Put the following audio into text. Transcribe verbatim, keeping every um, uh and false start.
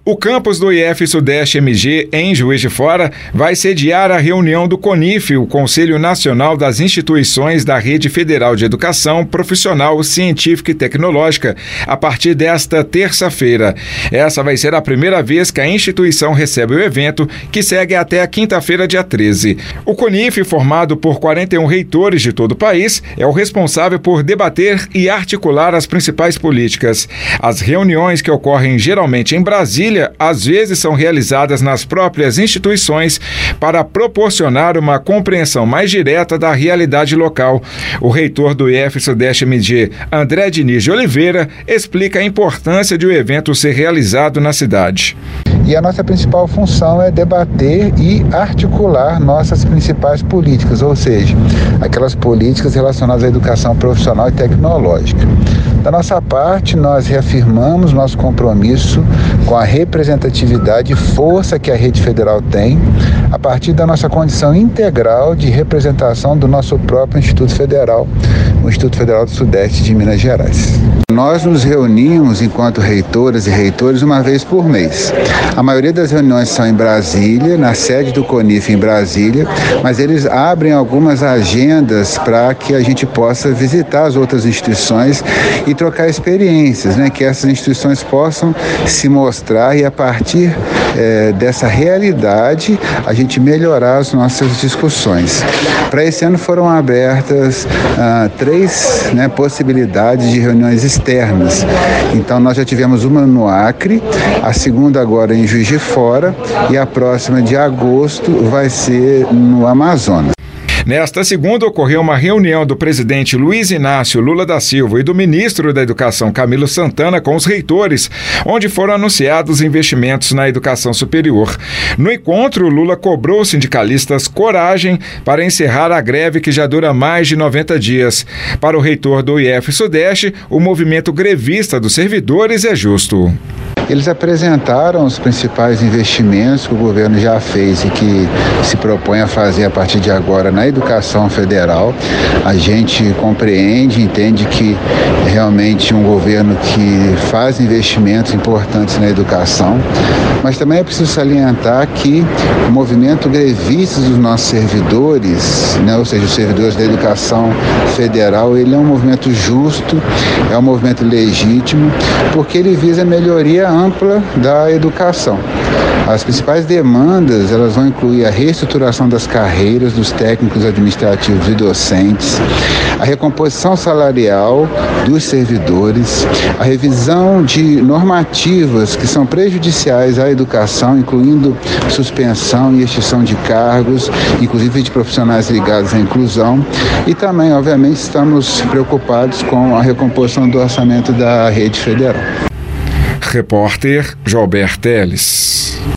O campus do I F Sudeste M G, em Juiz de Fora, vai sediar a reunião do CONIF, o Conselho Nacional das Instituições da Rede Federal de Educação Profissional, Científica e Tecnológica, a partir desta terça-feira. Essa vai ser a primeira vez que a instituição recebe o evento, que segue até a quinta-feira, dia treze. O CONIF, formado por quarenta e um reitores de todo o país, é o responsável por debater e articular as principais políticas. As reuniões, que ocorrem geralmente em Brasília, às vezes são realizadas nas próprias instituições para proporcionar uma compreensão mais direta da realidade local. O reitor do I F Sudeste M G, André Diniz de Oliveira, explica a importância de o evento ser realizado na cidade. E a nossa principal função é debater e articular nossas principais políticas, ou seja, aquelas políticas relacionadas à educação profissional e tecnológica. Da nossa parte, nós reafirmamos nosso compromisso com a representatividade e força que a rede federal tem, a partir da nossa condição integral de representação do nosso próprio Instituto Federal, o Instituto Federal do Sudeste de Minas Gerais. Nós nos reunimos enquanto reitoras e reitores uma vez por mês. A maioria das reuniões são em Brasília, na sede do CONIF em Brasília, mas eles abrem algumas agendas para que a gente possa visitar as outras instituições e trocar experiências, né? Que essas instituições possam se mostrar e, a partir é, dessa realidade, a gente melhorar as nossas discussões. Para esse ano foram abertas ah, três né, possibilidades de reuniões externas. Então nós já tivemos uma no Acre, a segunda agora em Juiz de Fora e a próxima de agosto vai ser no Amazonas. Nesta segunda, ocorreu uma reunião do presidente Luiz Inácio Lula da Silva e do ministro da Educação Camilo Santana com os reitores, onde foram anunciados investimentos na educação superior. No encontro, Lula cobrou sindicalistas coragem para encerrar a greve que já dura mais de noventa dias. Para o reitor do I F Sudeste, o movimento grevista dos servidores é justo. Eles apresentaram os principais investimentos que o governo já fez e que se propõe a fazer a partir de agora na educação federal. A gente compreende, entende que é realmente um governo que faz investimentos importantes na educação, mas também é preciso salientar que o movimento grevista dos nossos servidores, né, ou seja, os servidores da educação federal, ele é um movimento justo, é um movimento legítimo, porque ele visa a melhoria ampla da educação. As principais demandas, elas vão incluir a reestruturação das carreiras dos técnicos administrativos e docentes, a recomposição salarial dos servidores, a revisão de normativas que são prejudiciais à educação, incluindo suspensão e extinção de cargos, inclusive de profissionais ligados à inclusão, e também, obviamente, estamos preocupados com a recomposição do orçamento da rede federal. Repórter Joelber Teles.